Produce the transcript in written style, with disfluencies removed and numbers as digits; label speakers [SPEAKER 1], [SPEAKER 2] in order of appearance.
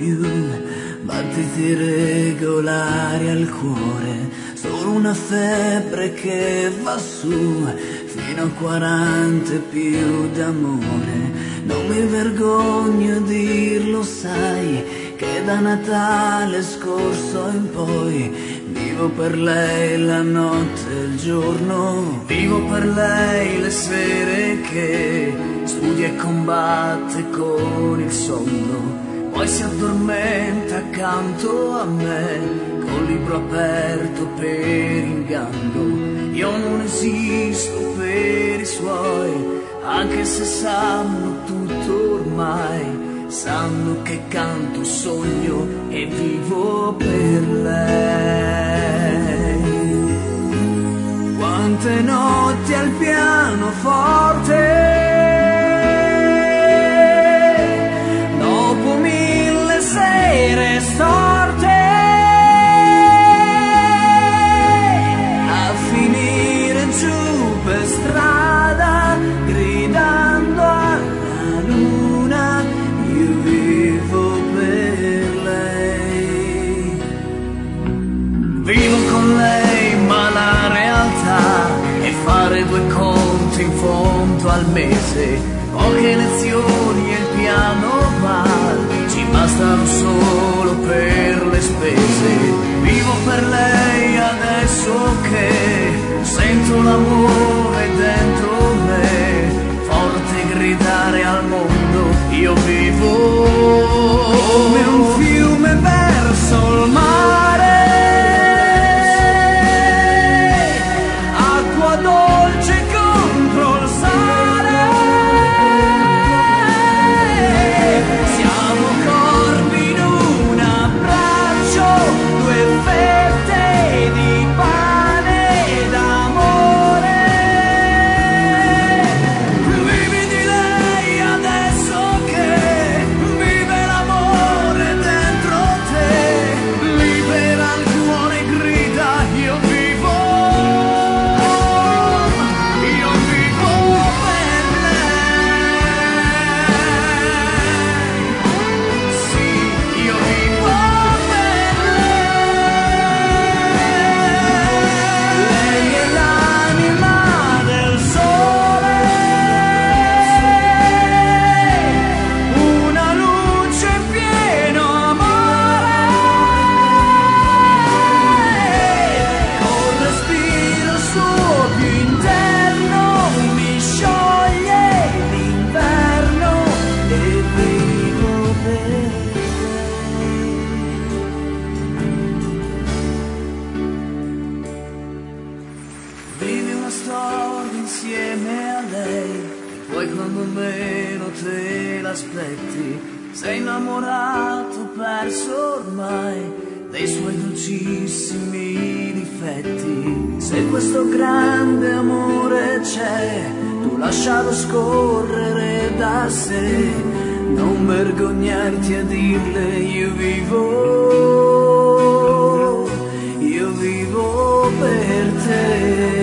[SPEAKER 1] più battiti regolari al cuore, solo una febbre che va su fino a 40 e più d'amore. Non mi vergogno a dirlo, sai, che da Natale scorso in poi vivo per lei la notte e il giorno, vivo per lei le sere che studia e combatte con il sonno, poi si addormenta accanto a me col libro aperto per inganno. Io non esisto per i suoi, anche se sanno tutto ormai, sanno che canto, sogno e vivo per lei. Quante notti al pianoforte, dopo 1000 sere storte, a finire giù per strada gridando alla luna, io vivo per lei. Vivo con lei, ma la realtà è fare 2 conti in fondo al mese, poche lezioni e il piano bar ci bastano solo per le spese. Vivo per lei adesso che sento l'amore dentro me, forte gridare al mondo, io vivo come un fiume verso il mare, acqua dolce contro il sale, siamo corpi in un abbraccio, 2 fette di pane d'amore. Vivi di lei adesso che vive l'amore dentro te, libera il cuore, grida, io vivo per lei. Sì, io vivo per lei. Lei è l'anima del sole, una luce in pieno amore, col respiro suo più interno mi scioglie l'inverno e vivo per lei. Vivi una storia insieme a lei e poi quando meno te l'aspetti sei innamorato, perso ormai dei suoi dolcissimi difetti. Se questo grande amore c'è, tu lascialo scorrere da sé, non vergognarti a dirle io vivo per te.